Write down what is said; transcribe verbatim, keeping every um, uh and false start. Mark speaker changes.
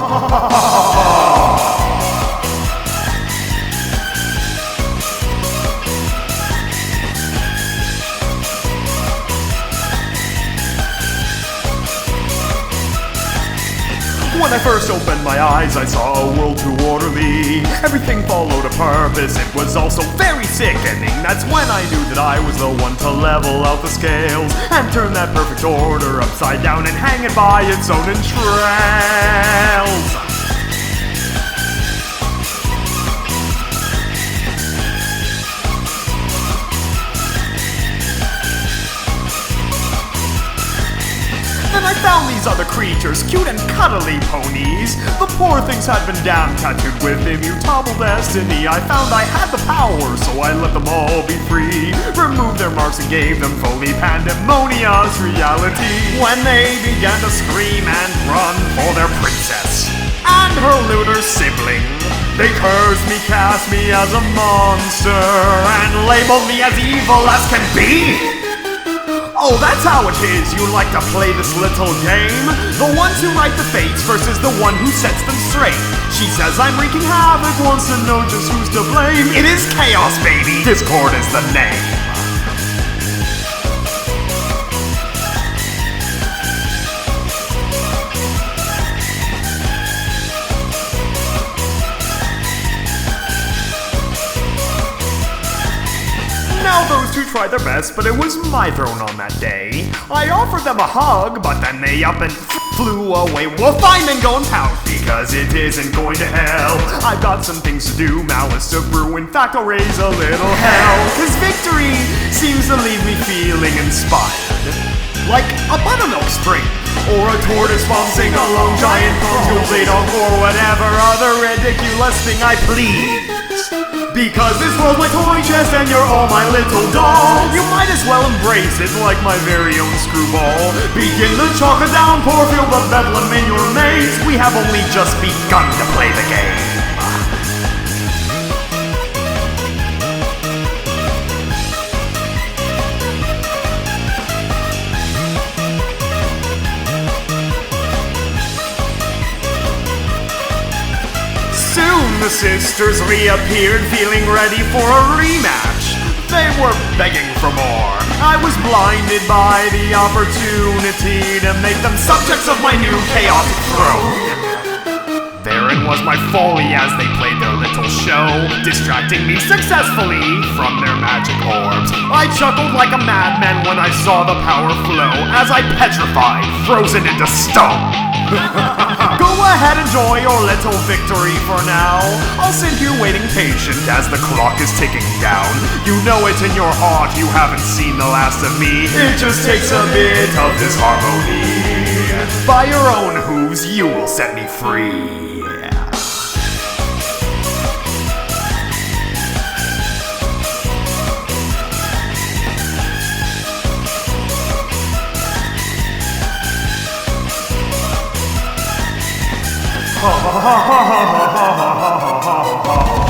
Speaker 1: When I first opened my eyes, I saw a world to order me. Everything followed a purpose, it was also very sickening. That's when I knew that I was the one to level out the scales and turn that perfect order upside down and hang it by its own entrails. And I found these other creatures, cute and cuddly ponies. The poor things had been damn tattooed with immutable destiny. I found I had the power, so I let them all be free. Removed their marks and gave them fully pandemonious reality. When they began to scream and run for their princess and her lunar sibling, they cursed me, cast me as a monster, and labeled me as evil as can be. Oh, that's how it is, you like to play this little game? The ones who write the fates versus the one who sets them straight. She says I'm wreaking havoc, wants to know just who's to blame. It is chaos, baby! Discord is the name. Now those two tried their best, but it was my throne on that day. I offered them a hug, but then they up and flew away. Well, fine, then go and pout, because it isn't going to hell. I've got some things to do, malice to brew. In fact, I'll raise a little hell, cause victory seems to leave me feeling inspired. Like a buttermilk spring, or a tortoise bouncing along giant puzzles, eight on or whatever other ridiculous thing I please. Because this world's my toy chest and you're all my little dolls. You might as well embrace it like my very own screwball. Begin the chocolate downpour, feel the bedlam in your maze. We have only just begun to play the game. Soon the sisters reappeared, feeling ready for a rematch. They were begging for more. I was blinded by the opportunity to make them subjects of my new chaotic throne. Therein was my folly as they played their little show, distracting me successfully from their magic orbs. I chuckled like a madman when I saw the power flow, as I petrified, frozen into stone. Go ahead, enjoy your little victory for now. I'll sit here waiting patient as the clock is ticking down. You know it in your heart, you haven't seen the last of me. It just takes a bit of this harmony. By your own hooves, you will set me free. Ha ha ha ha ha ha ha ha ha ha.